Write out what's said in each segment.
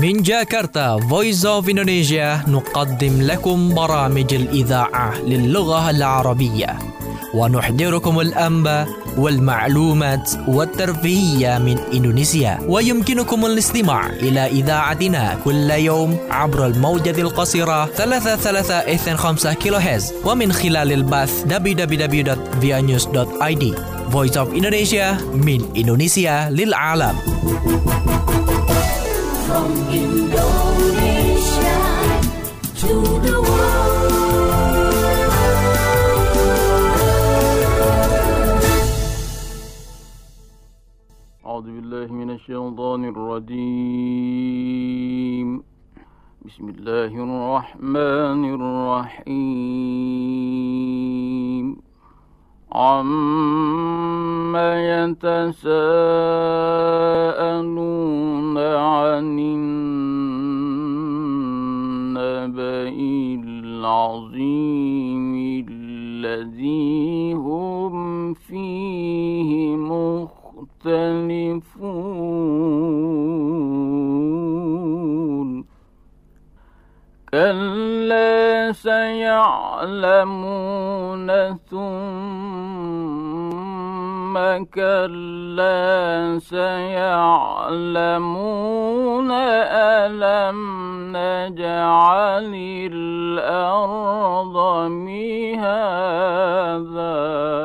من جاكرتا Voice of Indonesia نقدم لكم برامج الإذاعة للغة العربية ونحضركم الأنباء والمعلومات والترفيهية من إندونيسيا. ويمكنكم الاستماع إلى إذاعتنا كل يوم عبر الموجة القصيرة 33.5 كيلوهرتز ومن خلال البث www.vianews.id. Voice of Indonesia من إندونيسيا للعالم. From Indonesia to the world. أعوذ بالله من الشيطان الرجيم. بسم الله الرحمن الرحيم. عما يتساءلون عن النبأ العظيم الذي هم فيه مختلفون. كلا سيعلمون ثم كلا سيعلمون ألم نجعل الأرض مهادا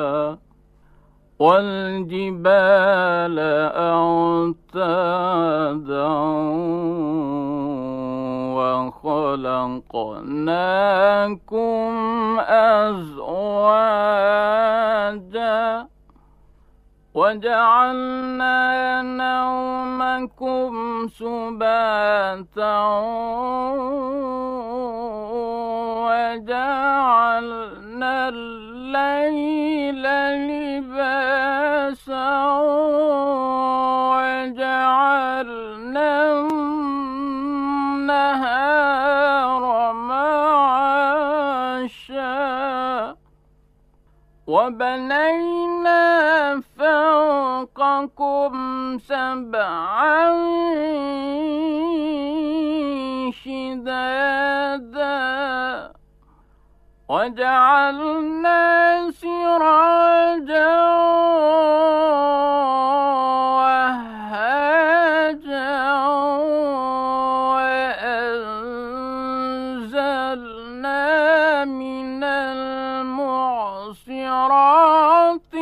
والجبال أوتادا وخلقناكم أزواجا وجعلنا نومكم سباتا وجعلنا الليل لباسا وجعلنا النهار معاشا وبنينا فوقكم سبعا شدادا وجعلنا سراجا وهاجا وأنزلنا من المعصرات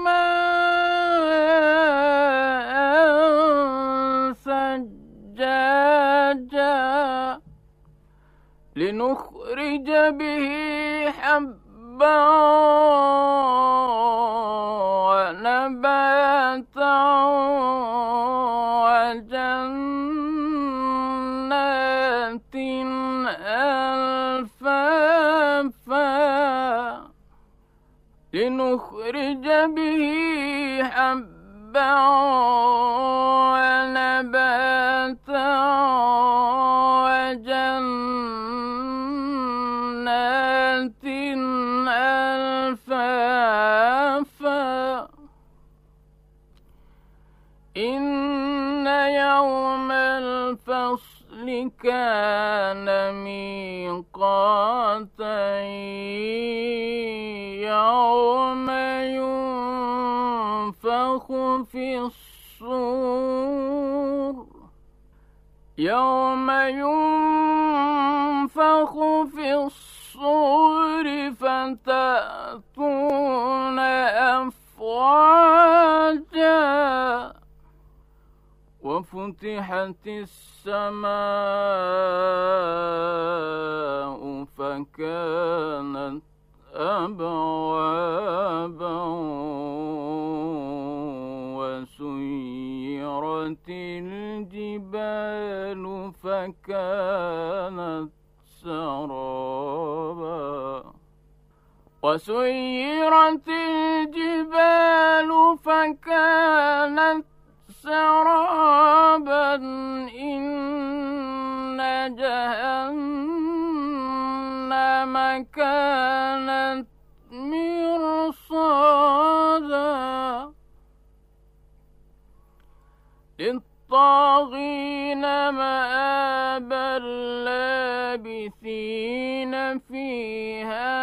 ماء ثجاجا لنخرج به حبا ونباتا وجنات ألفافا لنخرج به حبا ونباتا وجنات ألفافا إن يوم الفصل كان ميقاتا يوم ينفخ في الصور فتأتون أفواجا وفتحت السماء فكانت أبوابا وسيرت الجبال فكانت سرابا وسيرت الجبال فكانت سرابا إن جهنم كانت مرصادا للطاغين مآبا لابثين فيها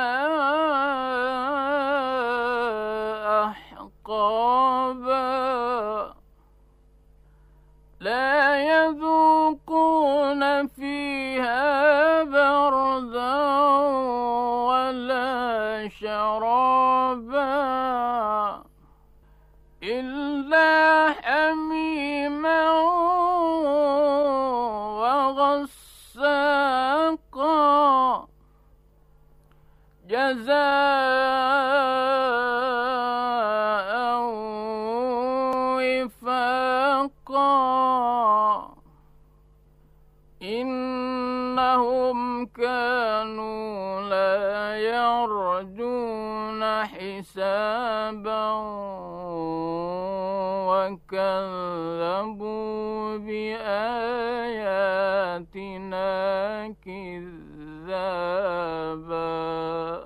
أحقابا لا يذوقون فيها بردا ولا شرابا إلا حميما وغساقا جزاء وفاقا إنهم كانوا لا يرجون حسابا وكذبوا بآياتنا كذابا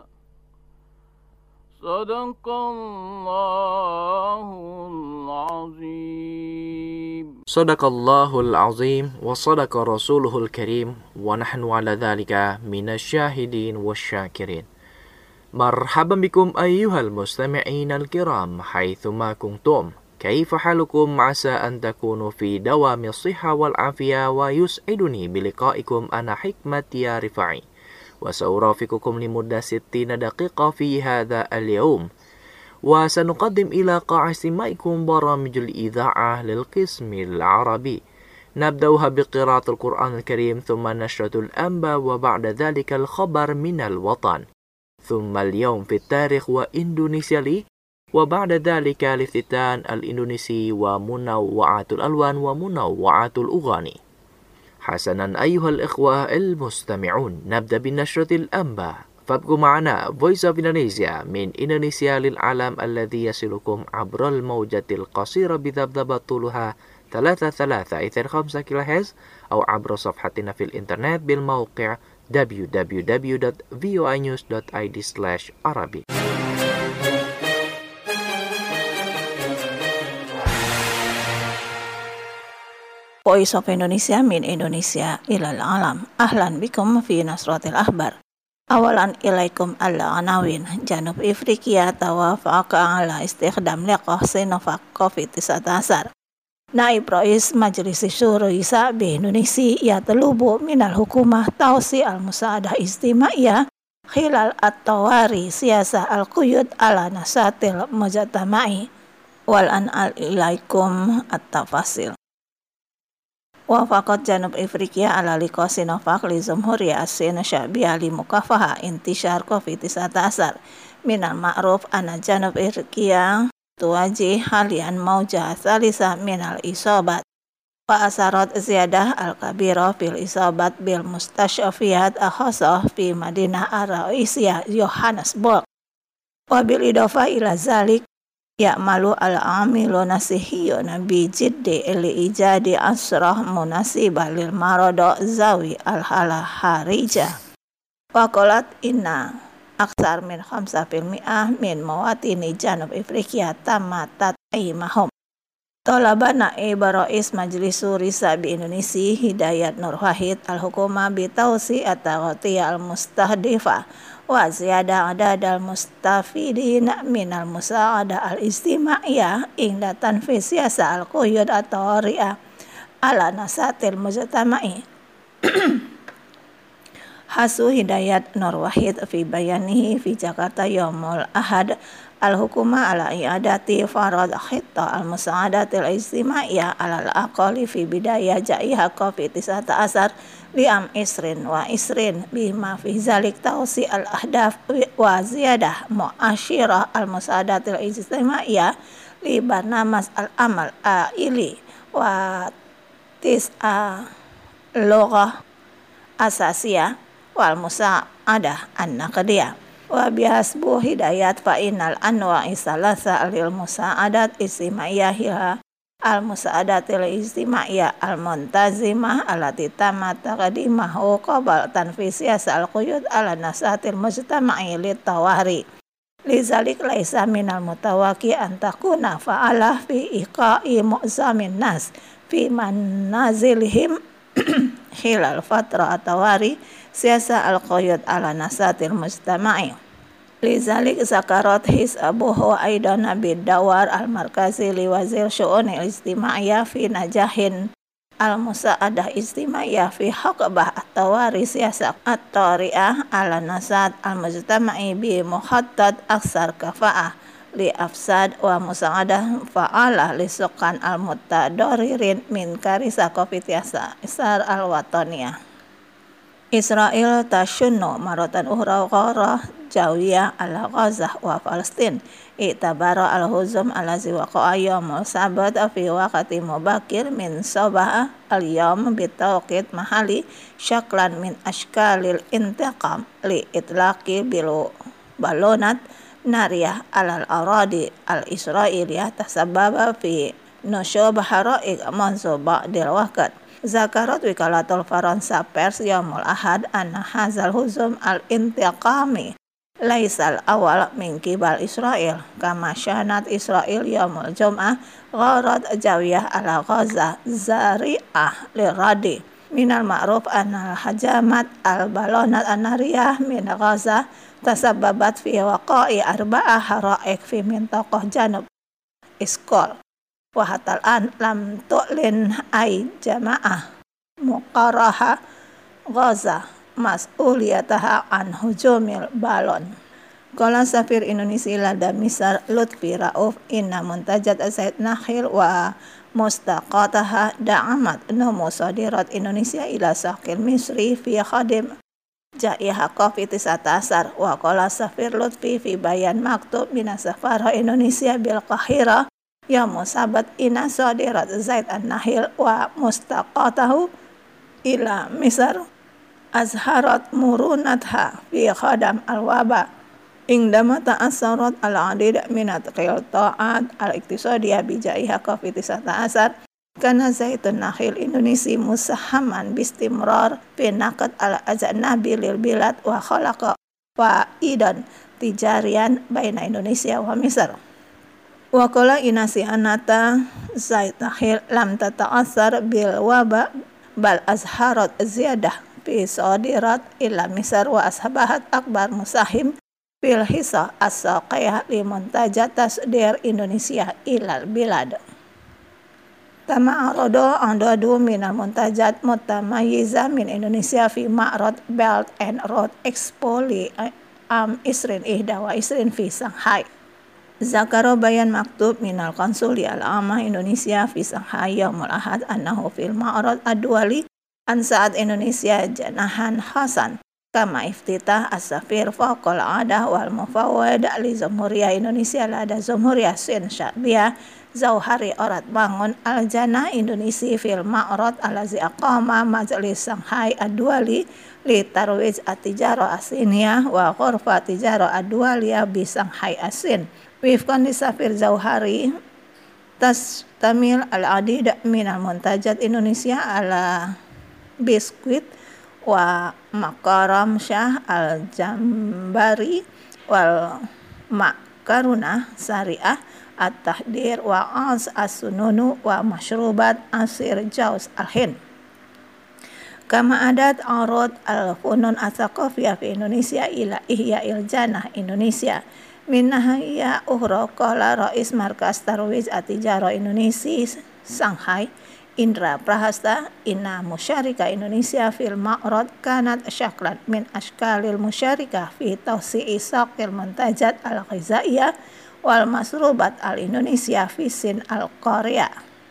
صدق الله العظيم. Sadaqallahul azim wa sadaqa rasuluhul karim wa nahnu ala dhalika minasyahidin wasyakirin. Marhaban bikum ayyuhal mustami'in al-kiram haithuma kuntum. Kaifa halukum asa an takunu fi dawami as-sihha wal afiyah wa yus'iduni biliqa'ikum ana hikmat ya rifa'i. Wa sa'urafiqukum limudda 60 daqiqa fi hadha al-yawm. وسنقدم إلى قاع استماعكم برامج الإذاعة للقسم العربي نبدأها بقراءة القرآن الكريم ثم نشرة الأنباء وبعد ذلك الخبر من الوطن ثم اليوم في التاريخ وإندونيسيا لي وبعد ذلك الافتتان الإندونيسي ومنوعات الألوان ومنوعات الأغاني. حسنا أيها الإخوة المستمعون نبدأ بنشرة الأنباء فابقوا معنا Voice of Indonesia من إندونيسيا للعالم الذي يصلكم عبر الموجة القصيرة بذبذبة طولها 33.5 كيلوهرتز أو عبر صفحتنا في الإنترنت بالموقع www.voinews.id/Arabic. Voice of Indonesia min Indonesia ilal alam. Ahlan bikum fi nasratil ahbar. Awalan ilaikum al-anawin. Janub Ifriqiya tawafaqa ala istikhdam liqah Sinovac COVID-19. Naib Rais Majlis Syuro Isabi Indonesia yatlubu minal hukumah tausi al-musaadah istimaiyah khilal at-tawari siyasah al-quyud ala nasatil mujtama'i wal an ilaikum at-tafasil. Wafaqat Janub Ifriqiya ala liqa Sinovac li Jumhuriyah As-Sin Sya'biyah li mukafaha intishar COVID-19 minal ma'ruf anna Janub Ifriqiya tuwaji halian maujah salisa minal isobat wa asarat ziyadah al-kabira fil isobat bil mustashafiyat akhasah fi Madinah Ar-Raisiyah Johannesburg wa bil idofa ila zalik ya'malu al-amiluna sihiyuna bi jiddi li-ijadi asrah munasibah lil marada zawi al-hala harija wa qalat inna aksar min 5% min mawatini Janub Ifriqiya tamatat aimahum. Talabana Rais Majlis Syuro Isabi Indonesia Hidayat Nur Wahid al-Hukumah bi tawsi'at taghtiyah al-mustahdifa wa ziyada adad al-mustafidin minal musa'adah al-istimaiyah inda tanfiz siyasa al-quyud at-tawari'ah ala nasatil mujtama'i. Hasu Hidayat Nur Wahid fi bayanihi fi Jakarta Yaumul Ahad al-hukumah ala i'adati farad khitta al-musa'adatil istimaiyah ala al-aqali fi bidayah jaiha COVID-19 liam isrin wa isrin bima fi zalik tausi al-ahdaf wa ziyadah mu'asyirah al-musa'adatil istimaiyah li barnamas al-amal aili wa tis'a lughah asasiyah wal musa'adah an-naqdiyah. Wa bihasbu Hidayat fa innal anwa'i salasa lil musa'adat istimaiyah al musa'adatil istimaiyah al muntazimah allati tamat taqdimahu qabla tanfis siyasal quyud ala nasatil mujtama'i lit tawari Lizalik laisa minal mutawaki antakuna fa'ala fi iqa'i mu'zamin nas fi manazilihim hilal fatra atawari siasa al-quyud ala nasatil mujtama'i. Lizalik zakarat hisabuhu aidan bid-dawar al-markazi liwazir syu'unil ijtima'iyah fi najahin al-musa'adah ijtima'iyah fi haqbah at-tawari siasa at-tari'ah ala nasat al-mujtama'i bi muhattad aksar kafa'ah li afsad wa musa'adah fa'alah li sukan al-muttadoririn min karisa COVID-19 al-wataniyah. Israel tashunnu maratan uhra qarah jawiyah ala Ghazah wa Palestin i'tabara al-huzum alazi waqa'a yawmul sabat fi waqti mubakir min sabah al-yawm bitawqit mahali syaklan min ashkalil intiqam li itlaqi bilu balonat nariyah alal aradi al-israiliyah tasababa fi nusyub haraik manzu ba'dil waqt. Zakarat wikalatul Faransa Pers yaumul ahad anna hazal huzum al-intiqami laisal awal min kibal Israel kama syanat Israel yaumul jum'ah gharat jawiyah ala Gaza zari'ah liradi minal ma'ruf anna hajamat al-balonat an-nariyah min Gaza tasabbabat fi waqa'i arba'ah haraik fi mintaqah janub iskol. Wahatal an lam tu'lin ay jamaah muqaraha Gaza mas'uliyataha an hujumil balon. Qala safir Indonesia lada Misar Lutfi Rauf inna muntajat Zaid Nakhil wa mustaqataha da'amat numu sadirat Indonesia ila saqil Misri fi khadim jaiha COVID-19 wa qala safir Lutfi fi bayan maktub min safara Indonesia bil Qahira ya musabat ina sadirat Zaid an-Nahil wa mustaqatahu ila Misr azharat murunatha fi khadam al-waba indama ta'assarat al-adid minat qilta'at al-iktisadiyah bijaiha COVID-19 kana Zaid an-Nahil Indonesia musahaman bistimrar fi naqad al-ajnabi lil bilad wa khalaqa faidan tijarian baina Indonesia wa Misr. Waqala inasi anata Zaid Nahil lam tata'assar bil waba bal azharat ziyadah fi sadirat ila Misr wa ashabahat akbar musahim fil hisa as-saqiyah li muntajat tasdir Indonesia ilal bilad. Tama arado andadu minal muntajat mutamayyiza min Indonesia fi ma'rad Belt and Road Expo li isrin ihda wa isrin fi Shanghai. Zakaro bayan maktub minal konsuli al-amah Indonesia fi Shanghai yaumul ahad annahu fil ma'rad ad-duwali an saat Indonesia janahan Hasan kama iftitah as-safir faqal adah wal mufawwad li Jamhuriyah Indonesia lada Jamhuriyah Sin Sya'biyah Zauhari Orat Bangun al-Jannah Indonesia fil ma'rad alazi aqama majlis Shanghai ad-duwali li tarwij at-tijara asiniyah wa ghurfa tijara ad-duwaliyah bi Shanghai asin. Wifkan di safir Zauhari tastamil al-adid minal muntajat Indonesia ala biskuit wa makaram syah al-jambari wal makarunah syariah at-tahdir wa as-sununu wa masyrubat asir jauz al-hind. Kama adat arad al-funun as-saqafiyah fi Indonesia ila ihya'il jannah Indonesia minahaya uhra qala rais markas tarwij atijara Indonesia Shanghai Indra Prahasta inna musyarika Indonesia fil ma'rad kanat syaklan min ashkalil musyarika fi tawsi'i saqil muntajat al-ghizaiyah wal masrubat al-Indonesia fi sin al-Korea.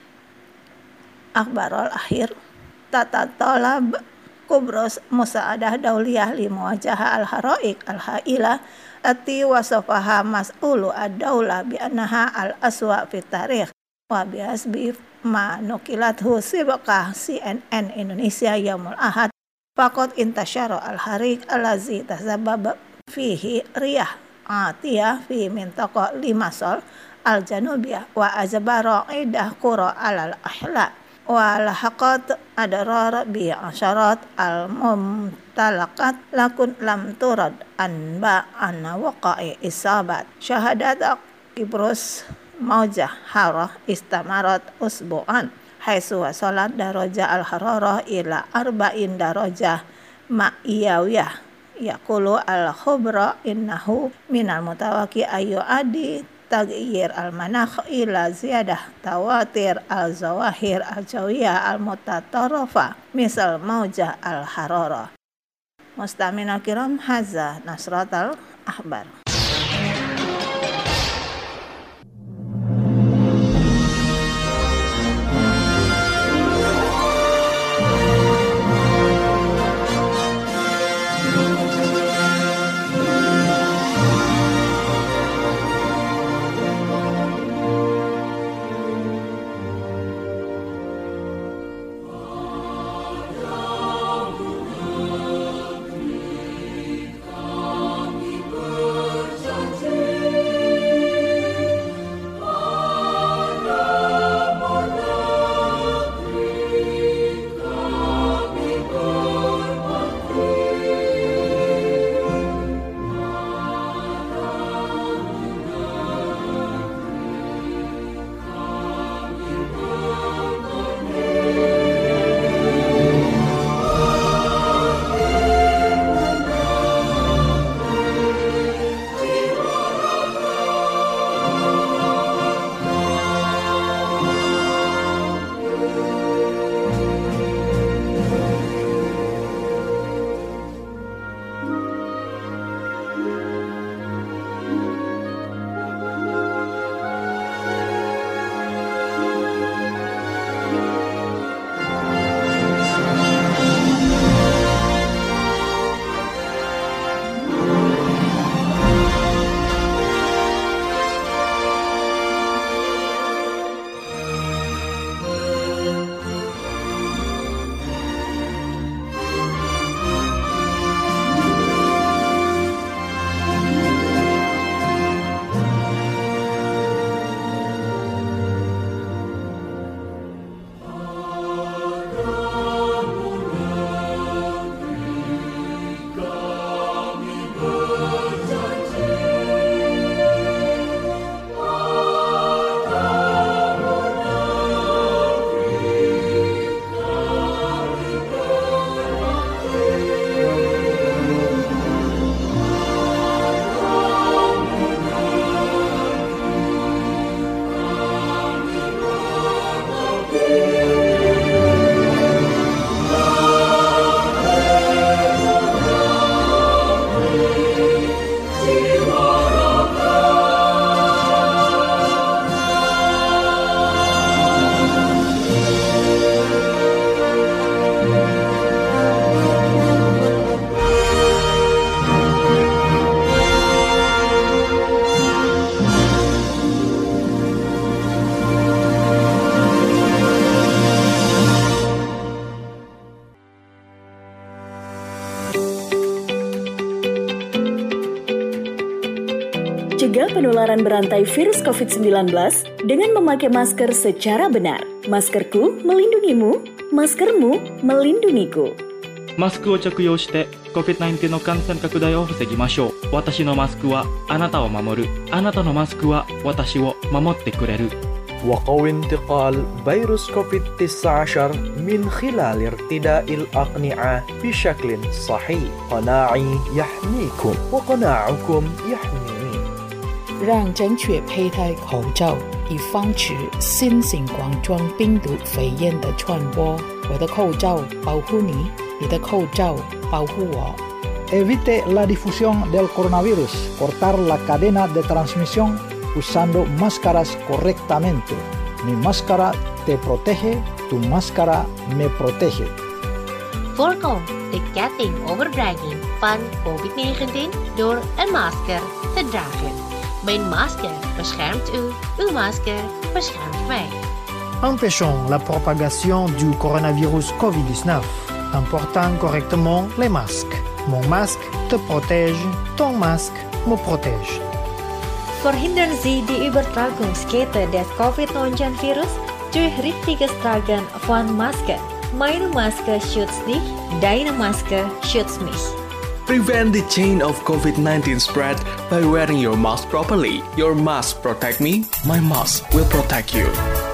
Akhbarul akhir tata talab kubros musa'adah dauliyah li muwajaha al-haraik al-hailah ati wasafaha mas'ulu ad-daulah bi annaha al-aswa fi tarikh wa biasbi ma nukilathu sibaqah CNN Indonesia yaumul ahad faqad intasyara al-harik allazi tasabab fihi riyah atiyah fi mintaqa Limassol al-janubiyah wa azbara idah qura alal ahla walahaqat adrar bi asyarat al-mumtalakat lakun lam turad anba anna waqa'i isabat syahadat Ibrus maujah harah istamarat usbu'an haitsu wasalat darajah al-hararah ila arba'in darajah ma'iyawiyah yaqulu al-khubra innahu minal mutawaqi ayu adi taghyir al-manakh ila ziyadah tawatir al-zawahir al-jawiyah al-mutatarrafa misal maujah al-hararah. Mustami'in kiram, hadza Nasratul Akhbar. Cegah penularan berantai virus COVID-19 dengan memakai masker secara benar. Maskerku melindungimu, maskermu melindungiku. マスクを着用して COVID-19 の感染拡大を防ぎましょう。私のマスクはあなたを守る。あなたのマスクは私を守ってくれる。 وقوي انتقال فيروس كوفيد-19 من خلال ارتداء الأقنعة بشكل صحيح. قناعي يحميكم وقناعكم يحميني. 让正确佩戴口罩，以防止新型冠状病毒肺炎的传播。我的口罩保护你，你的口罩保护我。 Evite la difusión del coronavirus. Cortar la cadena de transmisión usando máscaras correctamente. Mi máscara te protege, tu máscara me protege. Voorkom de ketting overdrijving van COVID-19 door een masker te dragen. Mijn masker beschermt u, uw masker beschermt mij. Empêchons la propagation du coronavirus COVID-19 en portant correctement les masques. Mon masque te protège, ton masque me protège. Verhindern Sie die Übertragungskette des COVID-19-Virus durch richtiges Tragen von Maske. Meine Maske schützt dich, deine Maske schützt mich. Prevent the chain of COVID-19 spread by wearing your mask properly. Your mask protect me, my mask will protect you.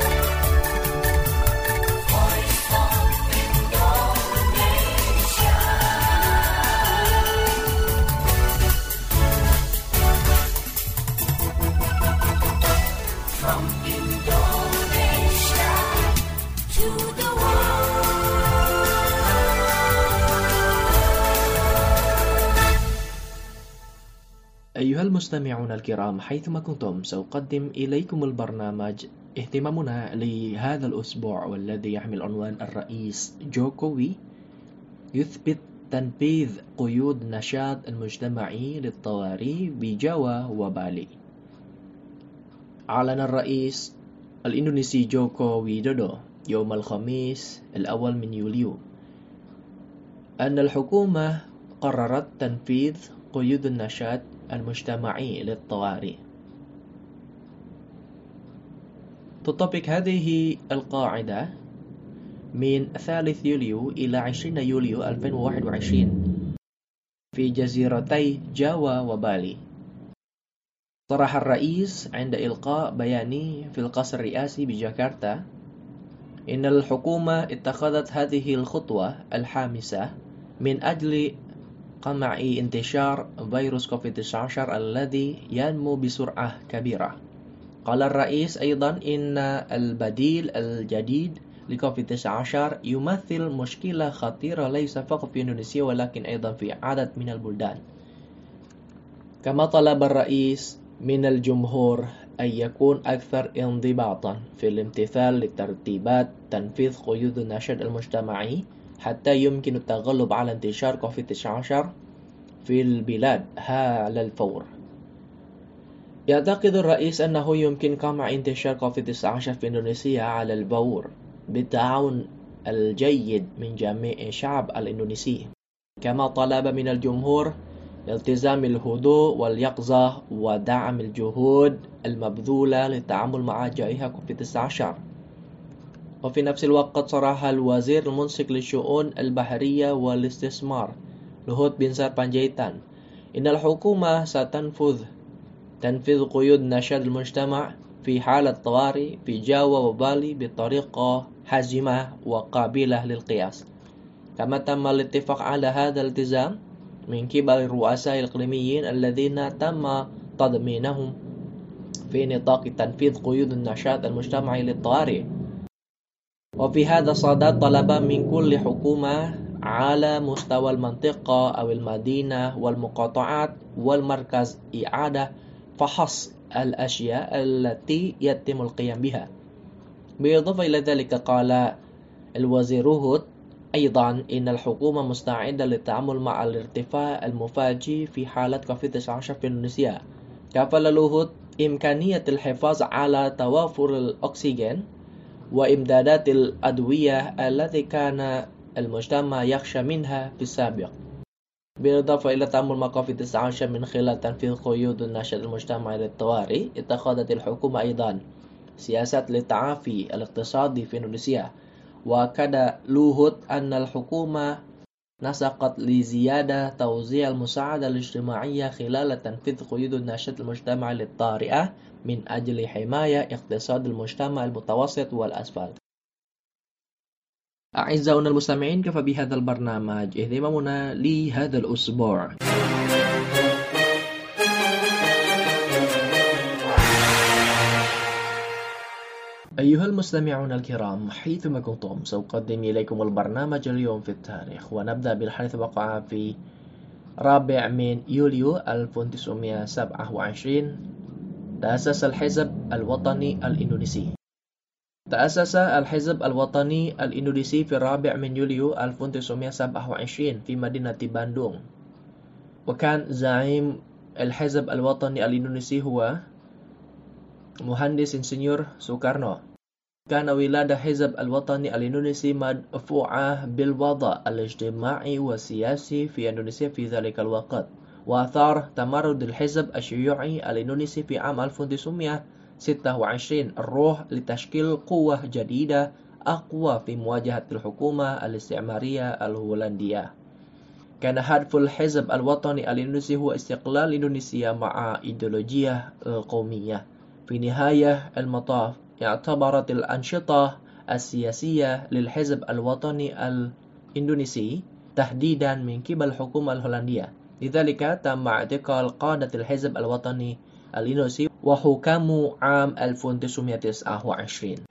أيها المستمعون الكرام، حيثما كنتم سأقدم إليكم البرنامج اهتمامنا لهذا الأسبوع، والذي يحمل عنوان الرئيس جوكوي يثبت تنفيذ قيود نشاط المجتمعي للطوارئ بجاوا وبالي. أعلن الرئيس الإندونيسي جوكو ويدودو يوم الخميس الأول من يوليو أن الحكومة قررت تنفيذ قيود النشاط المجتمعي للطوارئ. تطبق هذه القاعدة من 3 يوليو إلى 20 يوليو 2021 في جزيرتي جاوا وبالي. صرح الرئيس عند إلقاء بيانه في القصر الرئاسي بجاكرتا إن الحكومة اتخذت هذه الخطوة الحامسة من أجل قمع انتشار فيروس كوفيد-19 الذي ينمو بسرعة كبيرة. قال الرئيس أيضا إن البديل الجديد لكوفيد-19 يمثل مشكلة خطيرة ليس فقط في إندونيسيا ولكن أيضا في عدد من البلدان. كما طلب الرئيس من الجمهور أن يكون أكثر انضباطا في الامتثال لترتيبات تنفيذ قيود النشاط المجتمعي حتى يمكن التغلب على انتشار كوفيد-19 في البلاد على الفور. يعتقد الرئيس أنه يمكن قمع انتشار كوفيد-19 في إندونيسيا على الفور بالتعاون الجيد من جميع الشعب الإندونيسي. كما طلب من الجمهور التزام الهدوء واليقظة ودعم الجهود المبذولة للتعامل مع جائحة كوفيد-19. وفي نفس الوقت صرح الوزير المنسق للشؤون البحرية والاستثمار لوهوت بنسار بانجيتان إن الحكومة ستنفذ قيود نشاط المجتمع في حالة طوارئ في جاوا وبالي بطريقة حازمة وقابلة للقياس. كما تم الاتفاق على هذا الالتزام من قبل الرؤساء الإقليميين الذين تم تضمينهم في نطاق تنفيذ قيود النشاط المجتمعي للطوارئ. وفي هذا الصدد طلب من كل حكومة على مستوى المنطقة أو المدينة والمقاطعات والمركز إعادة فحص الأشياء التي يتم القيام بها. بالإضافة إلى ذلك قال الوزير روهوت أيضا إن الحكومة مستعدة للتعامل مع الارتفاع المفاجئ في حالة كوفيد-19 في إندونيسيا. كفل لوهوت إمكانية الحفاظ على توافر الأكسجين وإمدادات الأدوية التي كان المجتمع يخشى منها في السابق. بالإضافة إلى التعامل مع كوفيد-19 من خلال تنفيذ قيود النشاط المجتمعي للطوارئ، اتخذت الحكومة أيضا سياسات للتعافي الاقتصادي في إندونيسيا. وأكد لوهوت أن الحكومة نسقت لزيادة توزيع المساعدة الاجتماعية خلال تنفيذ قيود النشاط المجتمعي للطارئة من أجل حماية اقتصاد المجتمع المتوسط والأسفل. أعزائنا المستمعين، كفى بهذا البرنامج اهتمامنا لهذا الأسبوع. أيها المستمعون الكرام، حيثما كنتم سأقدم إليكم البرنامج اليوم في التاريخ، ونبدأ بالحديث وقع في 4 من يوليو 1927 تأسس الحزب الوطني الإندونيسي. تأسس الحزب الوطني الإندونيسي في 4 من يوليو 1927 في مدينة باندونغ. وكان زعيم الحزب الوطني الإندونيسي هو مهندس إنسنيور سوكارنو. كان ولادة الحزب الوطني الإندونيسي مدفوعة بالوضع الاجتماعي والسياسي في إندونيسيا في ذلك الوقت، وأثار تمرد الحزب الشيوعي الإندونيسي في عام 1919 26 الروح لتشكيل قوة جديدة أقوى في مواجهة الحكومة الاستعمارية الهولندية. كان هدف الحزب الوطني الإندونيسي هو استقلال إندونيسيا مع إيديولوجية القومية. في نهاية المطاف اعتبرت الأنشطة السياسية للحزب الوطني الإندونيسي تهديدا من قبل الحكومة الهولندية، لذلك تم اعتقال قادة الحزب الوطني الإندونيسي وحكموا عام 1929.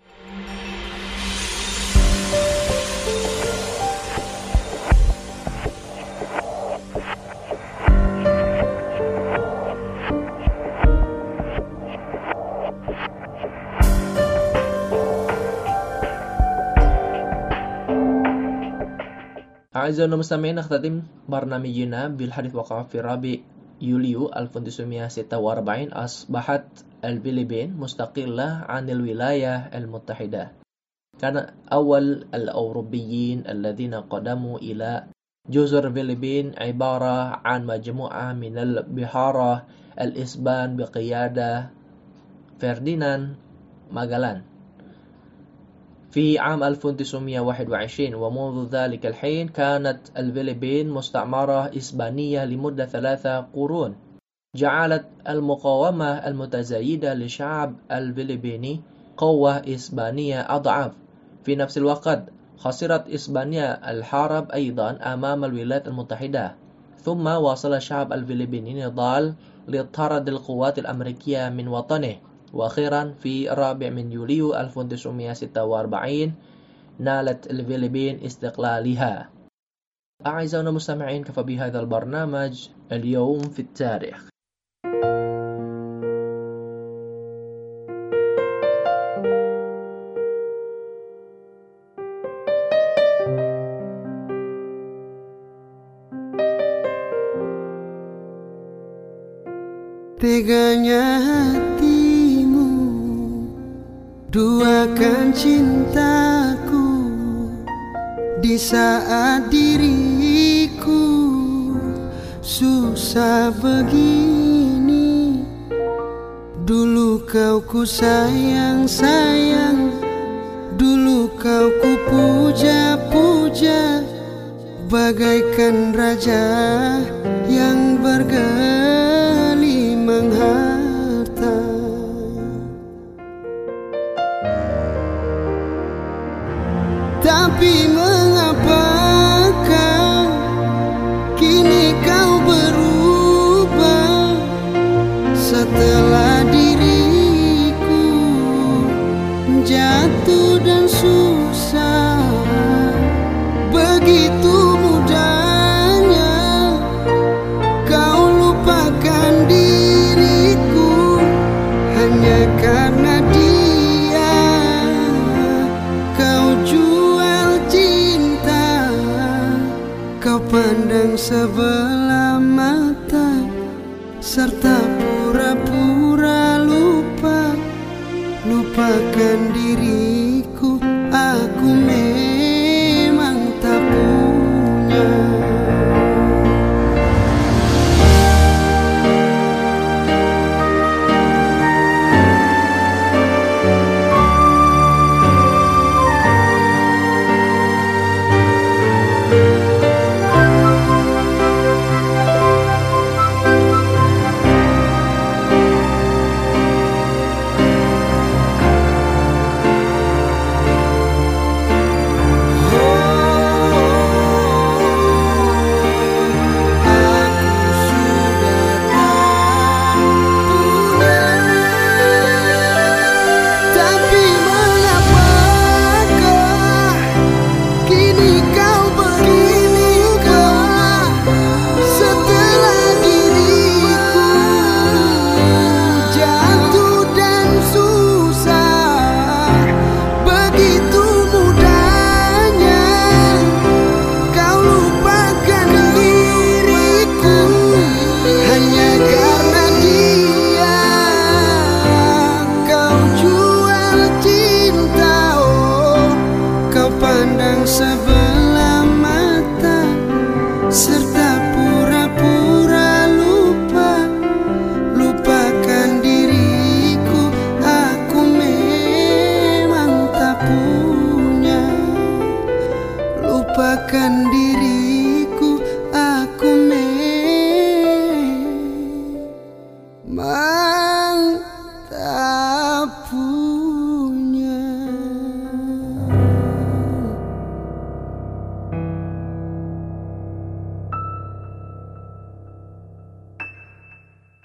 أعزائنا المستمعين، نختتم برنامجنا بالحديث وقع في رابع يوليو 1946 أصبحت الفلبين مستقلة عن الولاية المتحدة. كان أول الأوروبيين الذين قدموا إلى جزر الفلبين عبارة عن مجموعة من البحارة الإسبان بقيادة فرديناند ماجلان في عام 1921، ومنذ ذلك الحين كانت الفلبين مستعمرة إسبانية لمدة 3 قرون، جعلت المقاومة المتزايدة للشعب الفلبيني قوة إسبانية أضعف. في نفس الوقت خسرت إسبانيا الحرب أيضا أمام الولايات المتحدة، ثم واصل الشعب الفلبيني نضال لطرد القوات الأمريكية من وطنه. وأخيرا في 4 يوليو 1946 نالت الفلبين استقلالها. أعزائنا المستمعين، كفى بهذا البرنامج اليوم في التاريخ. Teganya hatimu, duakan cintaku di saat diriku susah begini. Dulu kau ku sayang-sayang, dulu kau ku puja-puja, bagaikan raja yang bergelimang harta. Tapi mengapakah kini kau berubah setelah diriku jatuh dan susah? Begitu mudahnya kau lupakan diriku hanya karena dia. Kau jual cinta, kau pandang sebelah mata, serta pura-pura lupa. Lupakan diriku, aku memang tak punya.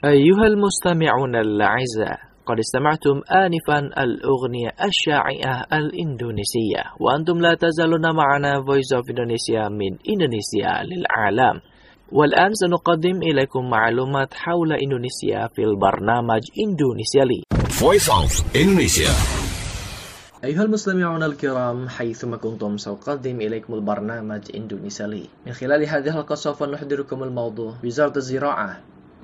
أيها المستمعون الأعزاء، قد استمعتم آنفا الأغنية الشائعة الإندونيسية، وأنتم لا تزالون معنا Voice of Indonesia من إندونيسيا للعالم. والآن سنقدم إليكم معلومات حول إندونيسيا في البرنامج إندونيسيا لي. Voice of Indonesia. أيها المستمعون الكرام، حيثما كنتم سأقدم إليكم البرنامج إندونيسيا لي. من خلال هذه الحلقة سوف نحضركم الموضوع وزارة الزراعة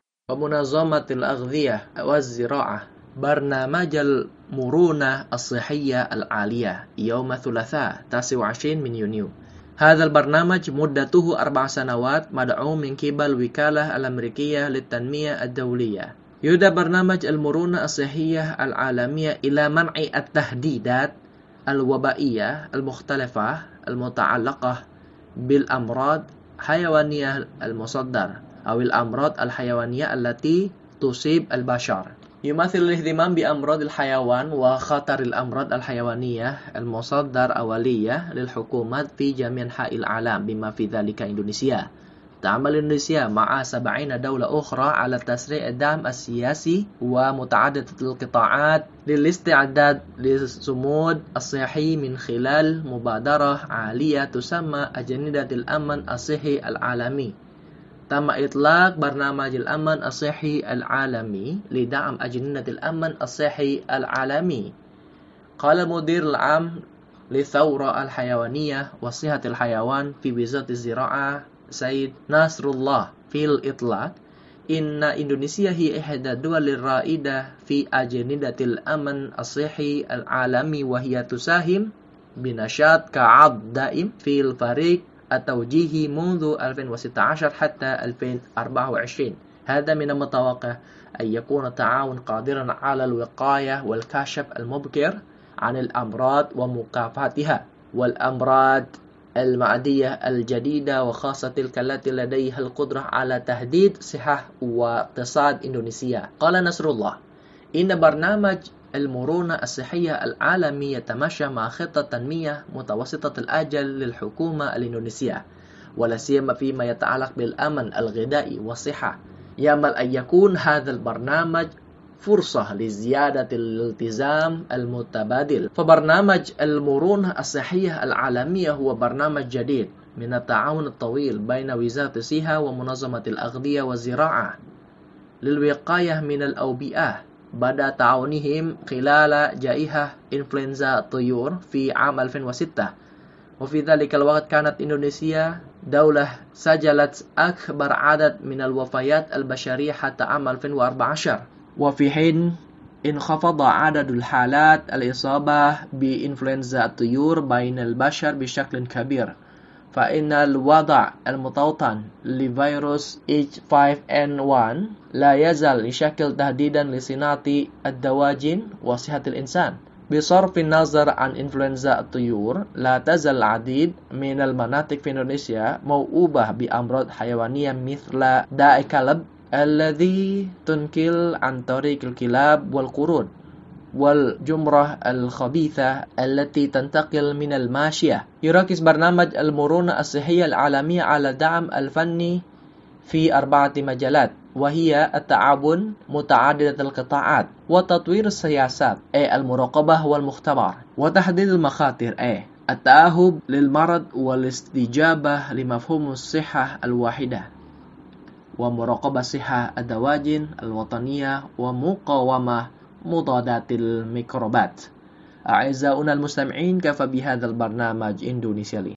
ومنظمة الأغذية والزراعة برنامج المرونة الصحية العالية يوم الثلاثاء 29 من يونيو. هذا البرنامج مدته 4 سنوات مدعوم من قبل الوكالة الأمريكية للتنمية الدولية. يدعى برنامج المرونة الصحية العالمية إلى منع التهديدات الوبائية المختلفة المتعلقة بالأمراض الحيوانية المصدر أو الأمراض الحيوانية التي تصيب البشر. يمثل الاهتمام بأمراض الحيوان وخطر الأمراض الحيوانية المصدر أولية للحكومات في جميع أنحاء العالم بما في ذلك إندونيسيا. تعمل إندونيسيا مع 70 دولة أخرى على تسريع الدعم السياسي ومتعددة القطاعات للاستعداد للصمود الصحي من خلال مبادرة عالية تسمى أجندة الأمن الصحي العالمي. تم إطلاق برنامج الأمن الصحي العالمي لدعم أجندة الأمن الصحي العالمي. قال المدير العام للثورة الحيوانية وصحة الحيوان في وزارة الزراعة سيد نصر الله في الإطلاق إن إندونيسيا هي إحدى الدول الرائدة في أجندة الأمن الصحي العالمي، وهي تساهم بنشاط كعضو دائم في الفريق التوجيهي منذ 2016 حتى 2024. هذا من المتوقع أن يكون التعاون قادرا على الوقاية والكشف المبكر عن الأمراض ومكافحتها والأمراض المعدية الجديدة، وخاصة تلك التي لديها القدرة على تهديد صحة واقتصاد إندونيسيا. قال نصر الله إن برنامج المرونة الصحية العالمي يتماشى مع خطة تنمية متوسطة الأجل للحكومة الإندونيسية، ولا سيما فيما يتعلق بالأمن الغذائي والصحة. يأمل أن يكون هذا البرنامج فرصة لزيادة الالتزام المتبادل. فبرنامج المرونة الصحية العالمية هو برنامج جديد من التعاون الطويل بين وزارة الصحة ومنظمة الأغذية والزراعة للوقاية من الأوبئة بعد تعاونهم خلال جائحة إنفلونزا الطيور في عام 2006. وفي ذلك الوقت كانت إندونيسيا دولة سجلت أكبر عدد من الوفيات البشرية حتى عام 2014، وفي حين انخفض عدد الحالات الإصابة بإنفلونزا الطيور بين البشر بشكل كبير، فإن الوضع المتوطن لفيروس H5N1 لا يزال يشكل تهديدا لصناعة الدواجن وصحة الإنسان. بصرف النظر عن إنفلونزا الطيور، لا تزال العديد من المناطق في إندونيسيا موؤوبة بأمراض حيوانية مثل داء الكلب الذي تنقل عن طريق الكلاب والقرود، والجمرة الخبيثة التي تنتقل من الماشية. يركز برنامج المرونة الصحية العالمية على الدعم الفني في 4 مجالات، وهي التعاون متعددة القطاعات، وتطوير السياسات المراقبة والمختبر، وتحديد المخاطر التأهب للمرض والاستجابة لمفهوم الصحة الواحدة، ومراقبة صحة الدواجن الوطنية، ومقاومة مضادات الميكروبات. أعزائنا المستمعين، كفى بهذا البرنامج إندونيسيا لي.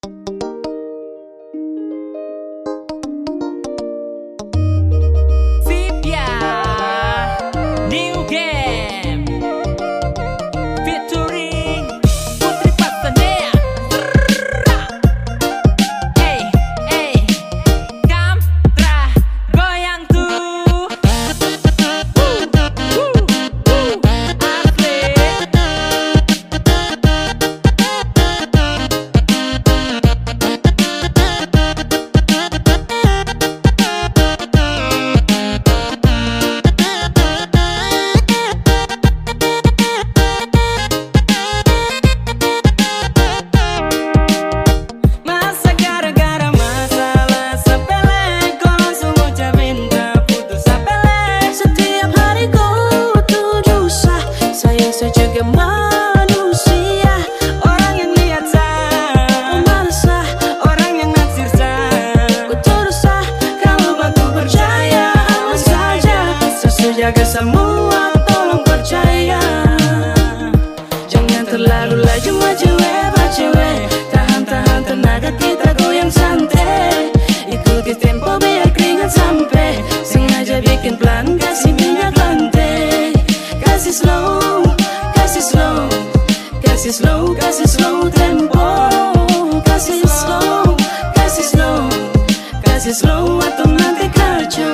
slow, kasih slow, kasih slow, kasih slow tempo. Kasih slow, kasih slow, kasih slow automatic cardio.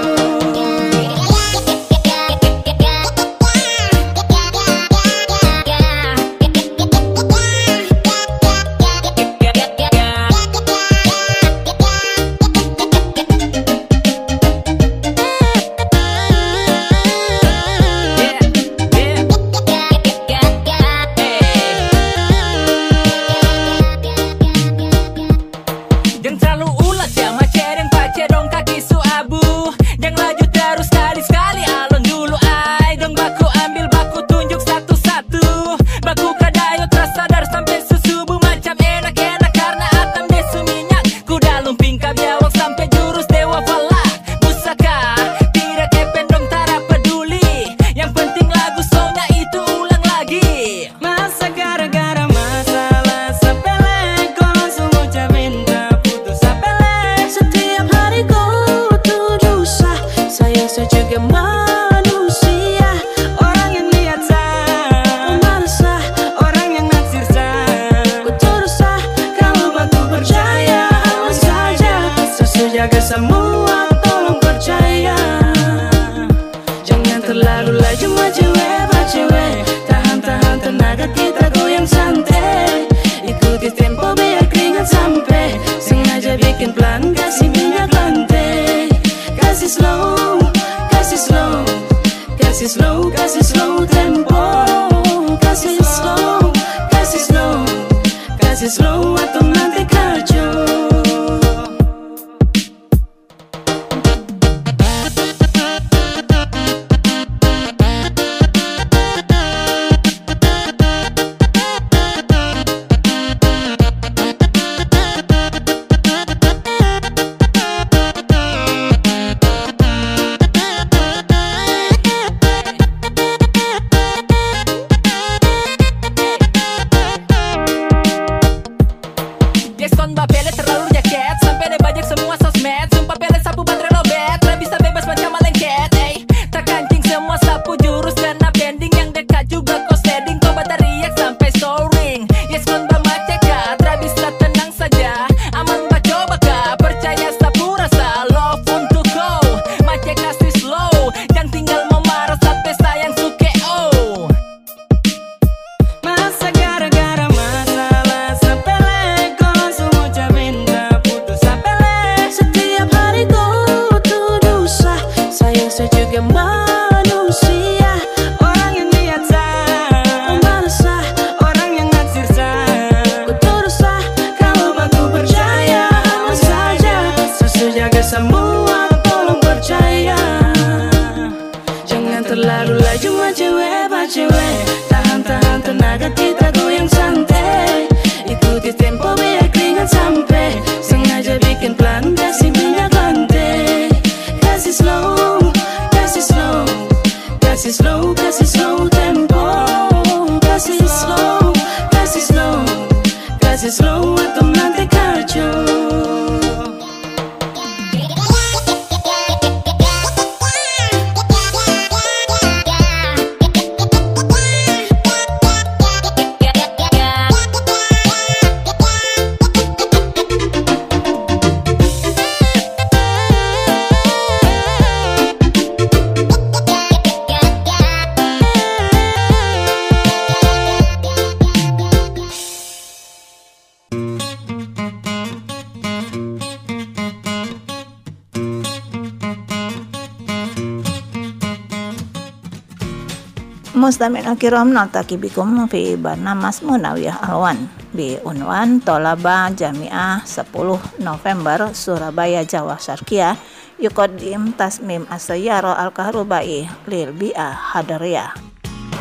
Mustami'in kiram naltaqi bikum fi barnamas Munawiyah Alwan bi unwan Tolaba Jami'ah 10 November Surabaya Jawa Syarqiyah yuqaddim tasmim as-sayyara al-kahrubai lil bi'ah hadariyah.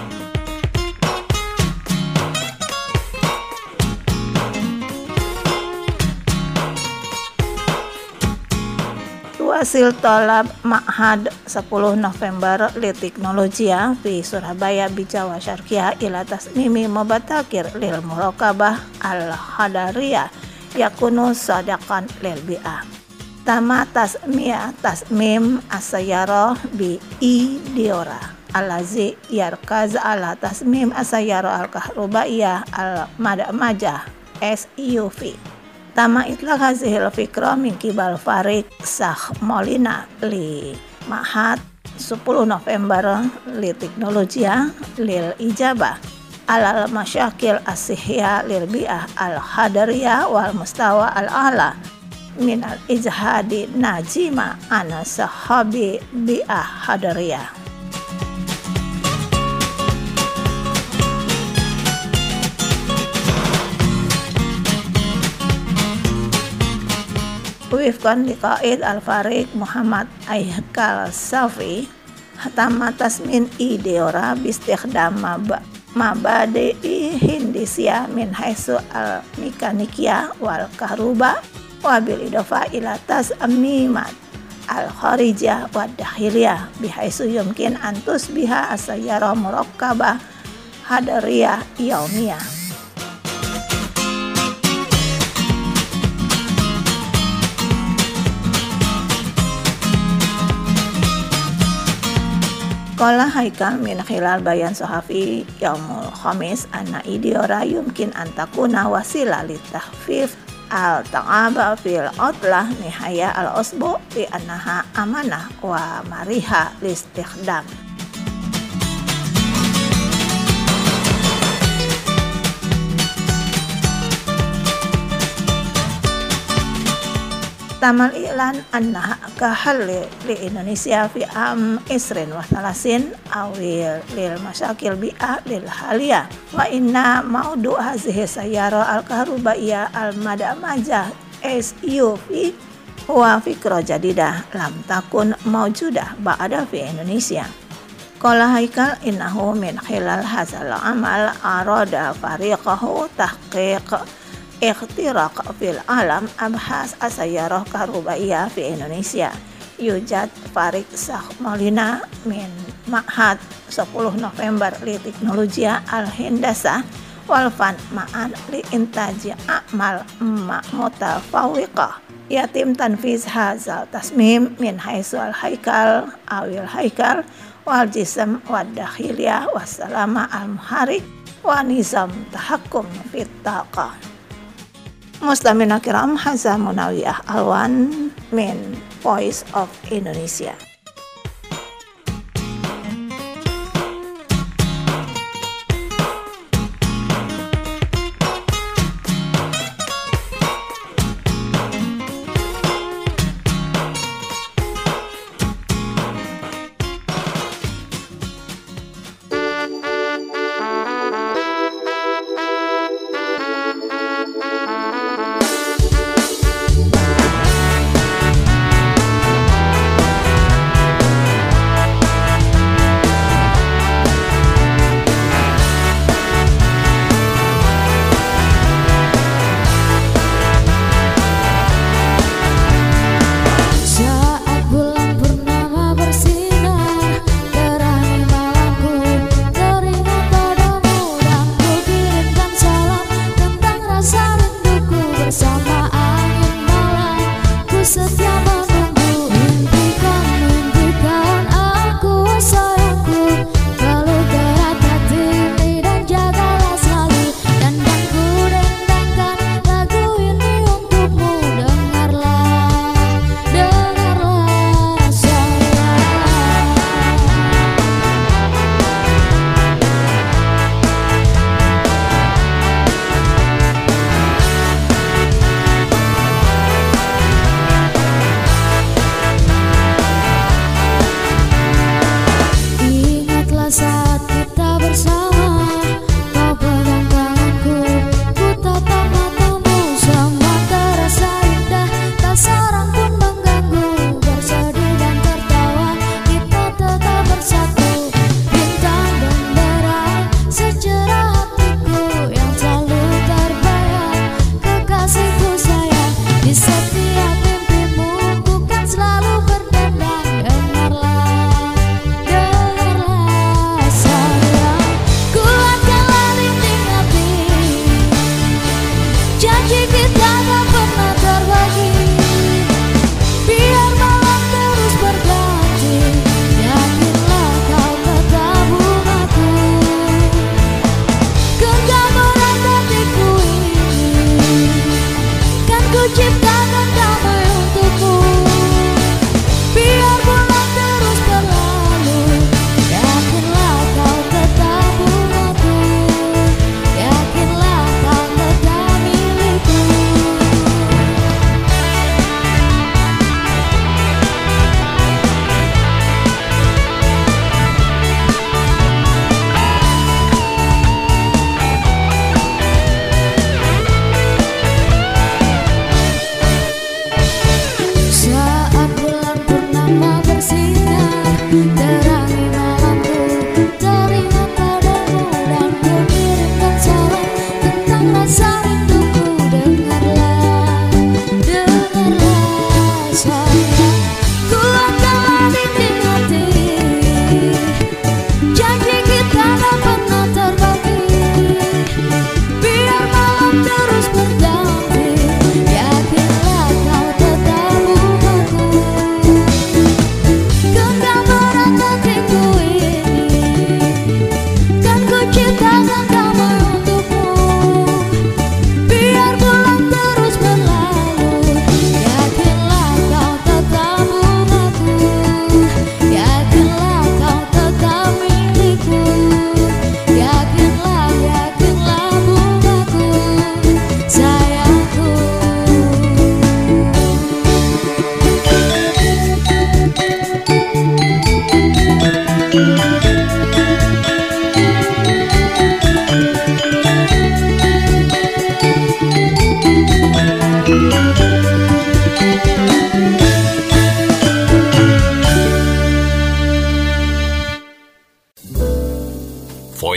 Hasil tolab Ma'had 10 November li Teknologia fi Surabaya bi Jawa Syarqiyah ila tasmimi mubatakir lil muraqabah al-hadariyah yakunu sadaqan lil bi'ah. Tama tasmim as-sayyara bi Diora. allazi yarkaz ala tasmim as-sayyara al-kahrubaiyah al-madamajah SUV. Tama itlaq hazihil fikra min kibal Farid Molina li Ma'had 10 November li teknologia lil ijabah alal masyakil asihya lil bi'ah al-hadariyah wal mustawa al-ala min al-ijhadi najima ana sahabi bi'ah hadariyah. Wifqan liqaid al-Farid Muhammad Aykal Safi tama tasmin ideora bistikhdam mabadi hindisya min haisu al-mekanikia wal kahruba wabil idofa ila tasmimat al-kharijah wa dakhiliyah bihaisu yumkin antus biha as-sayyara murakkabah hadariyah yaumiyah. Qala Haikal min khilal bayan sahafi yaumul khamis anna idiora yumkin antakuna wasila litahfif al-ta'aba fil utlah nihaya al-usbu li annaha amanah wa mariha listikhdam. Tamal iklan anna kahal li Indonesia fi am isrin wa thalasin awil lil masyakil bi'ah lil haliyah wa inna maudu hazihi sayyara al-kahrubaiyah al-madamajah SUV huwa fikra jadidah lam takun mawjudah ba'da fi Indonesia. Qala Haikal innahu min khilal hazal amal arada fariqahu tahqiq ikhtiraq fil alam abhas as-sayyarah kahrubaiyah fi Indonesia. Yujad Farid Molina min Ma'had 10 November li teknologia al-hindasah wal fan ma'an li intaji a'mal mutafawiqah yatim tanfiz hazal tasmim min haisu al-haikal awil haikal wal jism wad dakhiliyah wassalama al-muharik wa nizam tahakkum fit taqah. Mustamina kiram Hazza Munawiyah Alwan min Voice of Indonesia.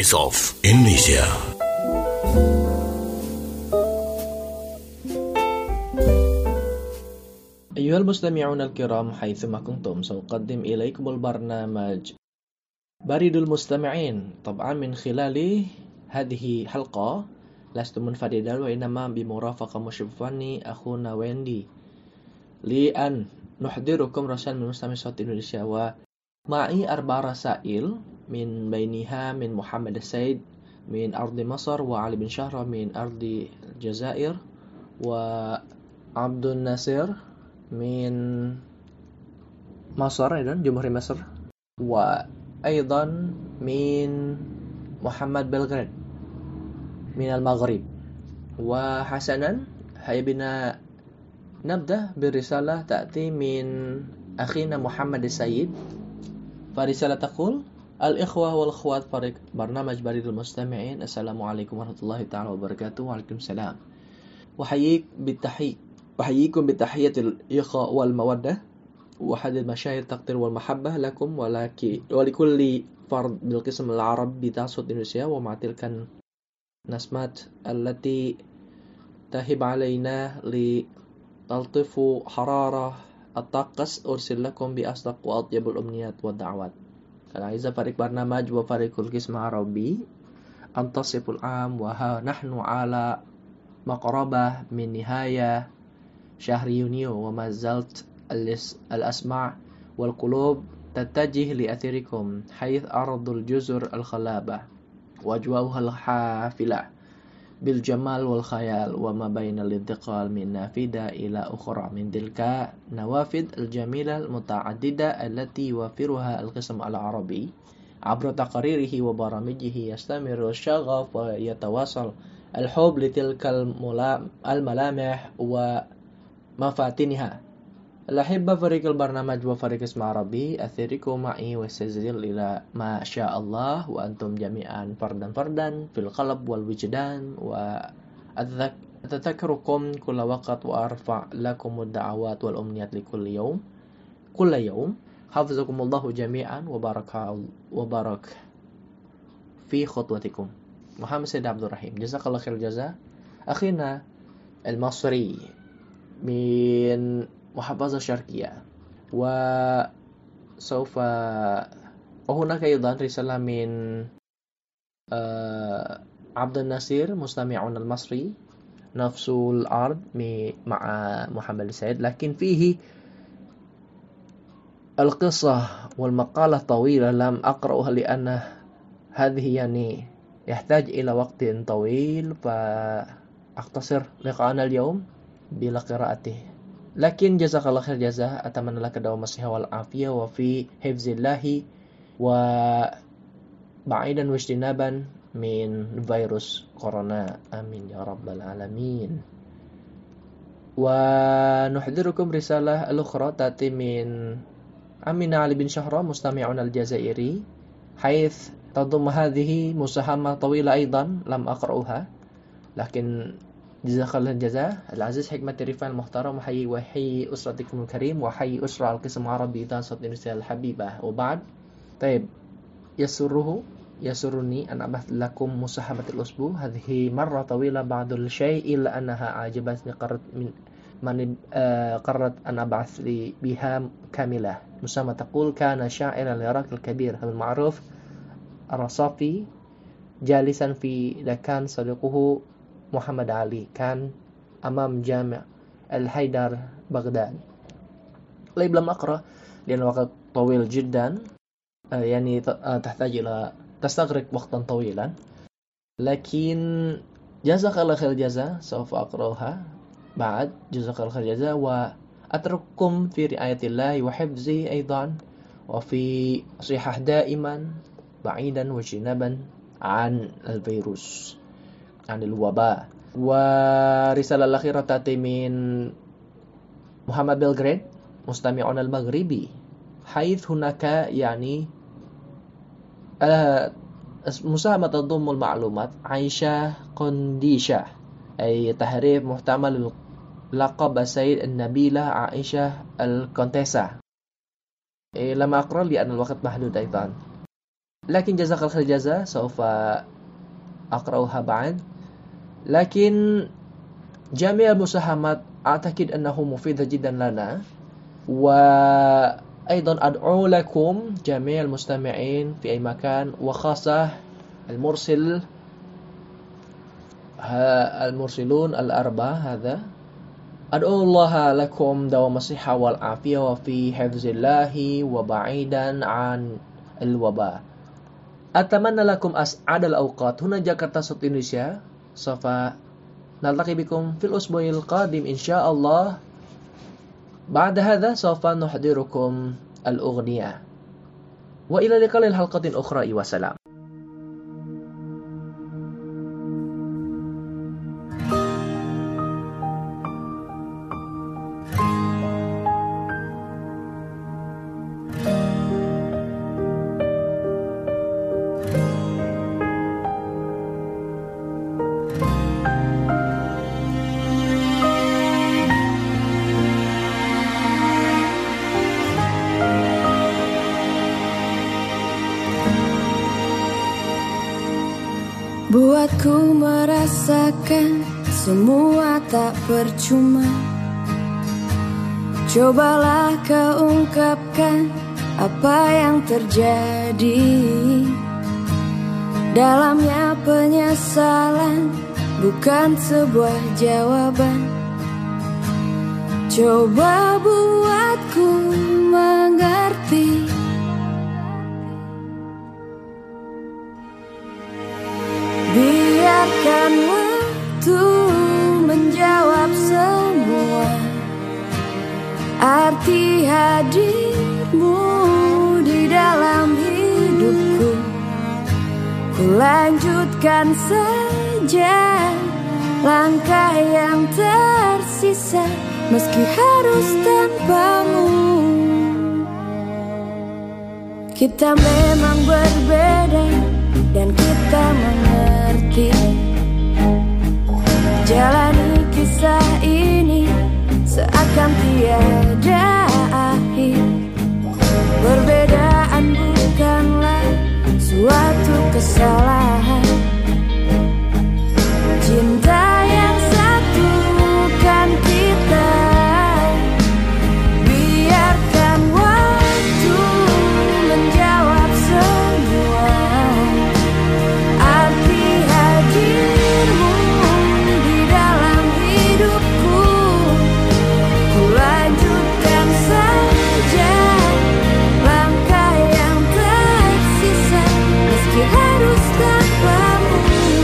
Voice of Indonesia. أيها المستمعون الكرام حيثما كنتم سأقدم إليكم البرنامج بريد المستمعين طبعا من خلال هذه حلقة لست منفردا وإنما بمرافقة مشرفاني أخونا ويندي لأن نحضركم رسائل من مستمعي صوت إندونيسيا ومعي 4 رسائل من بينها من محمد السيد من أرض مصر وعلي بن شهرة من أرض الجزائر وعبد الناصر من مصر أيضا جمهورية مصر وأيضا من محمد بلغراد من المغرب. وحسنا هيا بنا نبدأ بالرسالة تأتي من أخينا محمد السيد. فرسالة تقول: الإخوة والأخوات فريق برنامج بريد المستمعين، السلام عليكم ورحمة الله تعالى وبركاته. وعليكم السلام. أحييكم بتحية الإخاء والمودة وحد المشاعر التقدير والمحبة لكم ولكل فرد بالقسم العربي بتاع صوت إندونيسيا، ومع تلك النسمات التي تهب علينا لتلطف حرارة الطقس أرسل لكم بأصدق وأطيب الأمنيات والدعوات. الأعزاء فريق برنامج وفريق القسم العربي أنتصف العام وها نحن على مقربة من نهاية شهر يونيو، وما زالت الأسماع والقلوب تتجه لأثركم حيث أرض الجزر الخلابة وأجواؤها الحافلة بالجمال والخيال، وما بين الانتقال من نافذة إلى أخرى من تلك النوافذ الجميلة المتعددة التي يوفرها القسم العربي عبر تقاريره وبرامجه. يستمر الشغف ويتواصل الحب لتلك الملامح ومفاتنها. الأحبة فريق البرنامج وفريق اسم عربي، أثركم معي وسجل إلى ما شاء الله وأنتم جميعا فردا في القلب والوجدان، وأتذكركم كل وقت وأرفع لكم الدعوات والأمنيات كل يوم. حفظكم الله جميعا وبارك في خطوتكم. محمد سيد عبد الرحيم، جزاك الله خير الجزاء. أخينا المصري من محافظة شرقية. وسوف وهناك أيضا رسالة من عبد الناصر مستمعنا المصري نفس الأرض مع محمد السيد، لكن فيه القصة والمقالة طويلة لم أقرأها لأن هذه يعني يحتاج إلى وقت طويل، فأختصر لقاءنا اليوم بلا قراءته. لكن جزاك الله خير جزاء. أتمنى لك دوام الصحة والعافية وفي حفظ الله وبعيدا واجتنابا من فيروس كورونا، آمين يا رب العالمين. ونحضركم رسالة الأخرى تأتي من عمنا علي بن شهرة مستمعنا الجزائري، حيث تضم هذه مساهمة طويلة أيضا لم أقرأها، لكن جزاك الله الجزاء. العزيز حكمة الرفاع المحترم، وحي أسرتكم الكريم وحي أسرة القسم العربي صوت إندونيسيا الحبيبة. وبعد طيب يسرني أن أبعث لكم مساهمة الأسبوع. هذه مرة طويلة بعض الشيء إلا أنها أعجبتني، قررت أن أبعث لي بها كاملة. مساهمة تقول: كان شاعر العراق الكبير المعروف الرصافي جالسا في دكان صديقه محمد علي كان أمام جامع الحيدر بغداد. طيب لم أقرأ لأن الوقت طويل جدا، يعني تحتاج إلى تستغرق وقتا طويلا، لكن جزاك الله خير الجزاء سوف أقرأها بعد. جزاك الله خير الجزاء، وأترككم في رعاية الله وحفظه أيضا، وفي صحة دائما بعيدا واجتنابا عن الفيروس، عن الوباء. ورسالة الأخيرة تأتي من محمد بلغراد مستمعنا المغربي، حيث هناك يعني مساهمة تضم المعلومات عائشة قنديشة، أي تحريف محتمل لقب السيد النبيلة عائشة الكونتيسة. لما أقرأ لأن الوقت محدود أيضا. لكن جزاك الله خير الجزاء سوف أقرأها بعد. لكن جميع المساهمات أعتقد أنه مفيدة جدا لنا، وأيضا أدعو لكم جميع المستمعين في أي مكان، وخاصة المرسلون الأربعة هذا، أدعو الله لكم دوام الصحة والعافية وفي حفظ الله وبعيدا عن الوباء. أتمنى لكم أسعد الأوقات. هنا جاكرتا صوت إندونيسيا. سوف نلتقي بكم في الأسبوع القادم إن شاء الله. بعد هذا سوف نحضركم الأغنية. وإلى لقاء الحلقة أخرى وسلام. Buatku merasakan semua tak percuma. Cobalah kau ungkapkan apa yang terjadi. Dalamnya penyesalan bukan sebuah jawaban. Coba buatku mengerti. Biarkan waktu menjawab semua. Arti hadirmu di dalam hidupku. Ku lanjutkan saja langkah yang tersisa, meski harus tanpamu. Kita memang berbeda dan kita mengerti. Jalani kisah ini seakan tiada akhir. Perbedaan bukanlah suatu kesalahan. Cinta yang satukan kita. Biarkan waktu menjawab semua. Arti hadirmu di dalam hidupku. Ku lanjutkan saja langkah yang tersisa, meski harus tanpamu.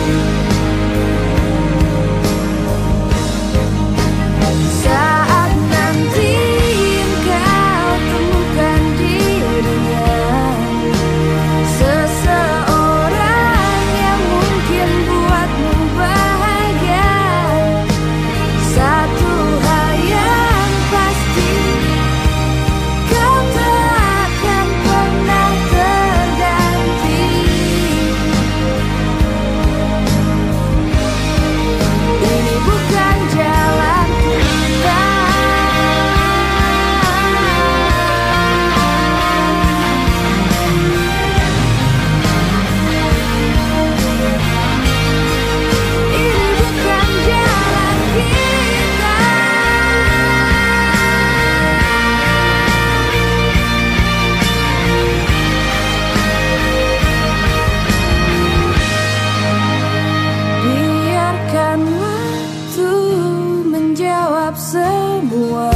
Saat nanti engkau temukan dirinya, seseorang yang mungkin buatmu bahagia. Satu hal yang pasti, kau tak akan pernah terganti. Ini bukan jalan kita. Ini bukan jalan kita. Biarkan waktu menjawab semua.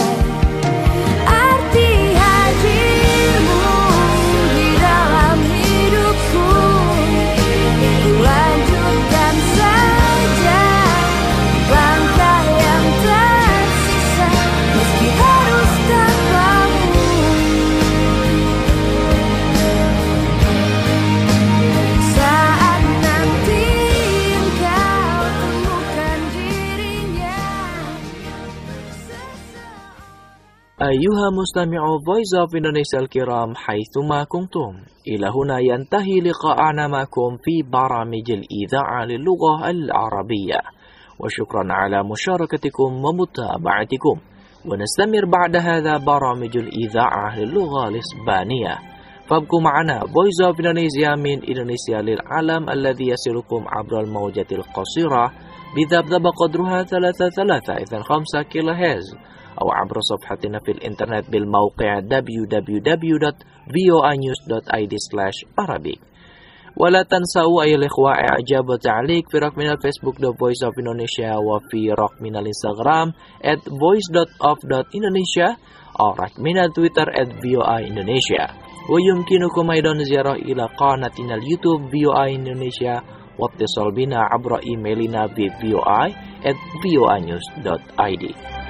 Arti hadirmu di dalam hidupku. Ku lanjutkan saja langkah yang tersisa, meski harus tanpamu. Saat nanti engkau temukan dirinya. أيها مستمعو Voice of Indonesia الكرام حيثما كنتم، إلى هنا ينتهي لقاءنا معكم في برامج الإذاعة للغة العربية، وشكرا على مشاركتكم ومتابعتكم. ونستمر بعد هذا برامج الإذاعة للغة الإسبانية. فابقوا معنا Voice of Indonesia من إندونيسيا للعالم الذي يصلكم عبر الموجة القصيرة بذبذب قدرها 3.5 كيلو هرتز أو عبر صفحتنا في الإنترنت بالموقع www.voanews.id/Arabic. ولا تنسوا أيها الإخوة إعجاب وتعليق في رقمنا الفيسبوك The Voice of Indonesia وفي رقمنا الإنستغرام @voice.of.indonesia أو رقمنا تويتر @VOA Indonesia. ويمكنكم أيضا زيارة إلى قناتنا اليوتيوب VOA Indonesia واتصال بنا عبر إيميلنا ب voi@voanews.id.